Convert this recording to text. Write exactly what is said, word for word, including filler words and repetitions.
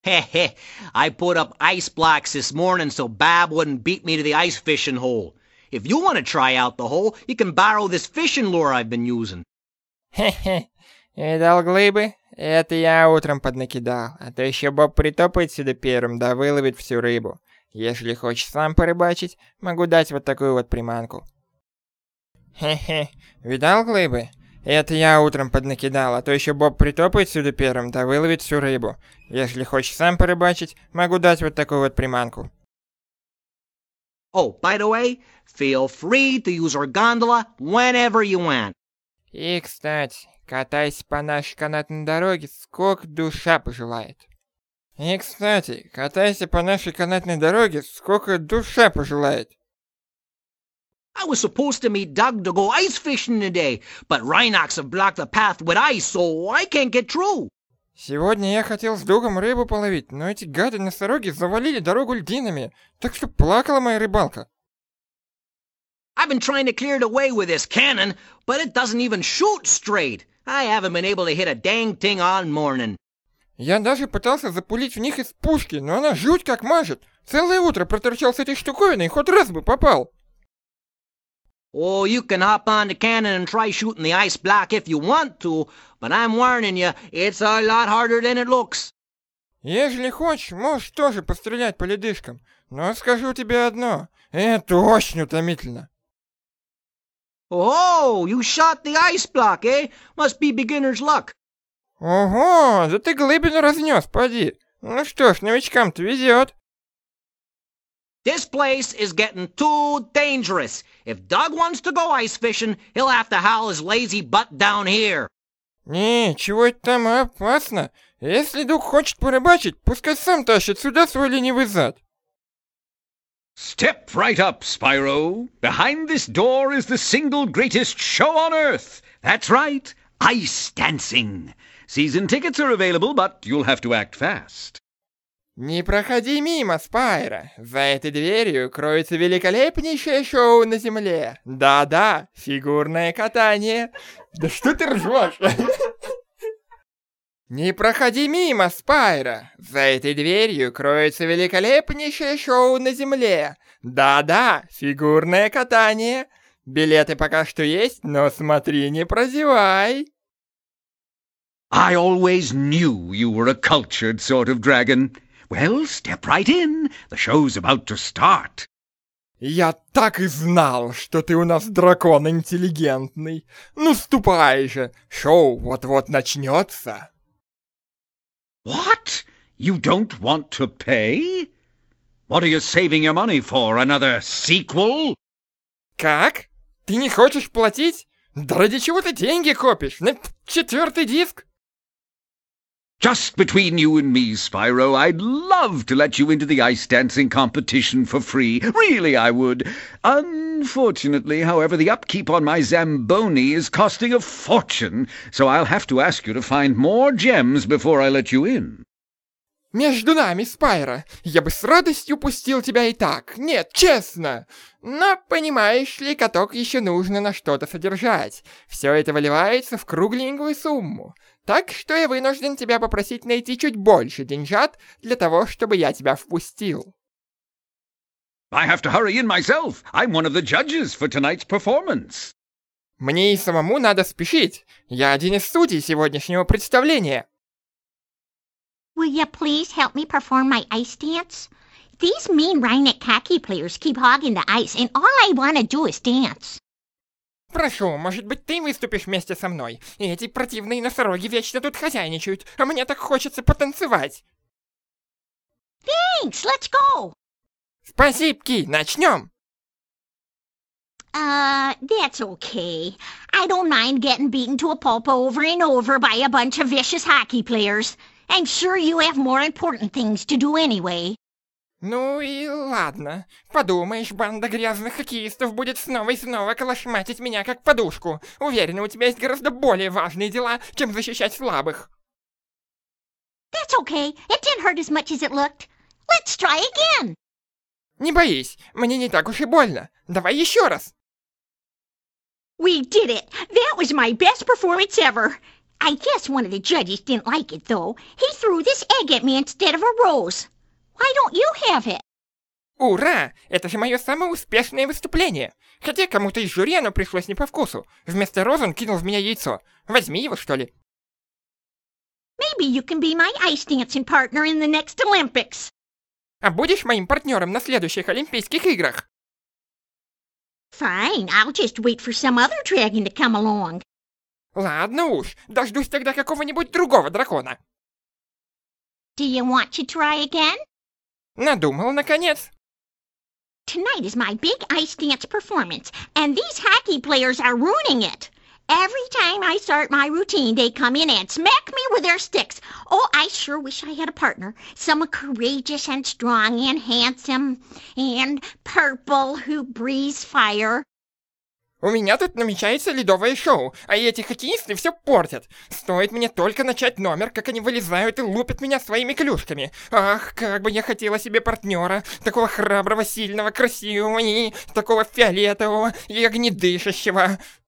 Heh I put up ice blocks this morning so Bob wouldn't beat me to the ice fishing hole. If you want to try out the hole, you can borrow this fishing lure I've been using. Хе-хе, видал глыбы? Это я утром поднакидал, а то еще Боб притопает сюда первым, да выловит всю рыбу. Если хочешь сам порыбачить, могу дать вот такую вот приманку. Хе-хе, видал глыбы? Это я утром поднакидал, а то еще Боб притопает сюда первым, да выловит всю рыбу. Если хочешь сам порыбачить, могу дать вот такую вот приманку. Oh, by the way, feel free to use our gondola whenever you want. И, кстати, катайся по нашей канатной дороге, сколько душа пожелает. И, кстати, катайся по нашей канатной дороге, сколько душа пожелает. I was supposed to meet Doug to go ice fishing today, but Rhinox have blocked the path with ice, so I can't get through. Сегодня я хотел с Дугом рыбу половить, но эти гады-носороги завалили дорогу льдинами, так что плакала моя рыбалка. I've been trying to clear the way with this cannon, but it doesn't even shoot straight. I haven't been able to hit a dang thing all morning. Я даже пытался запулить в них из пушки, но она жуть как мажет. Целое утро проторчал с этой штуковиной, хоть раз бы попал. Oh, you can hop on the cannon and try shooting the ice block if you want to, but I'm warning you, it's a lot harder than it looks. Если хочешь, можешь тоже пострелять по ледышкам, но скажу тебе одно, это очень утомительно. Oh, you shot the ice block, eh? Must be beginner's luck. Ого, да ты глыбину разнес, поди. Ну что ж, новичкам-то везет. This place is getting too dangerous. If Doug wants to go ice fishing, he'll have to haul his lazy butt down here. Не, чего это там опасно? Если Дуг хочет порыбачить, пускай сам тащит сюда свой ленивый зад. Step right up, Spyro. Behind this door is the single greatest show on Earth. That's right, ice dancing. Season tickets are available, but you'll have to act fast. Не проходи мимо, Спайро. За этой дверью кроется великолепнейшее шоу на Земле. Да-да, фигурное катание. Да что ты ржешь? Не проходи мимо, Спайро. За этой дверью кроется великолепнейшее шоу на Земле. Да-да, фигурное катание. Билеты пока что есть, но смотри, не прозевай. I always knew you were a cultured sort of dragon. Well, step right in. The show's about to start. Я так и знал, что ты у нас дракон интеллигентный. Ну, ступай же, шоу вот-вот начнется. What? You don't want to pay? What are you saving your money for? Another sequel? Как? Ты не хочешь платить? Да ради чего ты деньги копишь? На четвертый диск? Just between you and me, Spyro, I'd love to let you into the ice dancing competition for free. Really, I would. Unfortunately, however, the upkeep on my Zamboni is costing a fortune, so I'll have to ask you to find more gems before I let you in. Между нами, Спайро, я бы с радостью пустил тебя и так. Нет, честно. Но, понимаешь ли, каток еще нужно на что-то содержать. Все это выливается в кругленькую сумму. Так что я вынужден тебя попросить найти чуть больше деньжат для того, чтобы я тебя впустил. I have to hurry in myself. I'm one of the judges for tonight's performance. Мне и самому надо спешить. Я один из судей сегодняшнего представления. Will you please help me perform my ice dance? These mean Rhineck hockey players keep hogging the ice, and all I want to do is dance. Прошу, может быть, ты выступишь вместе со мной? И эти противные носороги вечно тут хозяйничают, а мне так хочется потанцевать. Thanks, let's go. Спасибки, начнем. Uh, that's okay. I don't mind getting beaten to a pulp over and over by a bunch of vicious hockey players. I'm sure you have more important things to do anyway. Ну и ладно. Подумаешь, банда грязных хоккеистов будет снова и снова колошматить меня как подушку. Уверена, у тебя есть гораздо более важные дела, чем защищать слабых. That's okay. It didn't hurt as much as it looked. Let's try again. Не боись, мне не так уж и больно. Давай еще раз. We did it. That was my best performance ever. I guess one of the judges didn't like it, though. He threw this egg at me instead of a rose. Why don't you have it? Ура! Это же мое самое успешное выступление. Хотя кому-то из жюри оно пришлось не по вкусу. Вместо розы он кинул в меня яйцо. Возьми его, что ли. Maybe you can be my ice dancing partner in the next Olympics. А будешь моим партнером на следующих Олимпийских играх? Fine, I'll just wait for some other dragon to come along. Ладно уж, дождусь тогда какого-нибудь другого дракона. Do you want to try again? Надумал, наконец. Tonight is my big ice dance performance, and these hockey players are ruining it. Every time I start my routine, they come in and smack me with their sticks. Oh, I sure wish I had a partner. Someone courageous and strong and handsome and purple who breathes fire. У меня тут намечается ледовое шоу, а эти хоккеисты все портят. Стоит мне только начать номер, как они вылезают и лупят меня своими клюшками. Ах, как бы я хотела себе партнера, такого храброго, сильного, красивого и такого фиолетового и огнедышащего.